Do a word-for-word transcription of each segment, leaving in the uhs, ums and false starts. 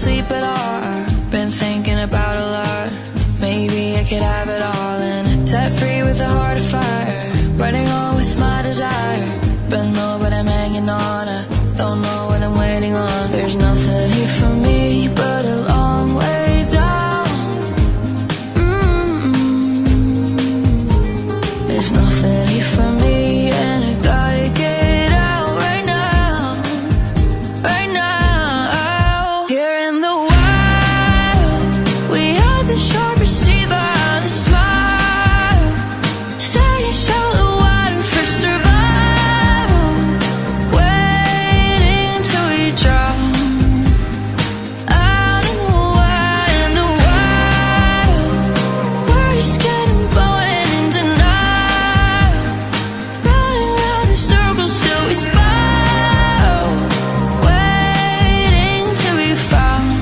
sleep at all. I've been thinking about a lot. Maybe I could have it all and set free with a heart of fire, running on with my desire. But no, but I'm hanging on. I don't know what I'm waiting on. There's nothing here for me but a long way down. Mm-mm. There's nothing here for me, and I gotta get out right now, right now. Here in the wild, we had the sharpest teeth on a smile, staying shallow water for survival, waiting till we drown. Out in the wild, in the wild, we're just getting blown in denial, running round in circles till we spiral, waiting till we found.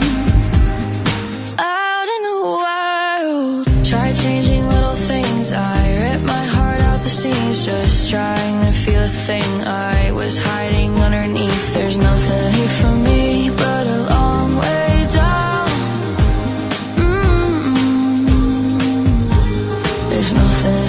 Out in the wild, try changing little things. I rip my heart out the seams, just trying to feel a thing I was hiding underneath. There's nothing here for me but a long way down. Mm-mm. There's nothing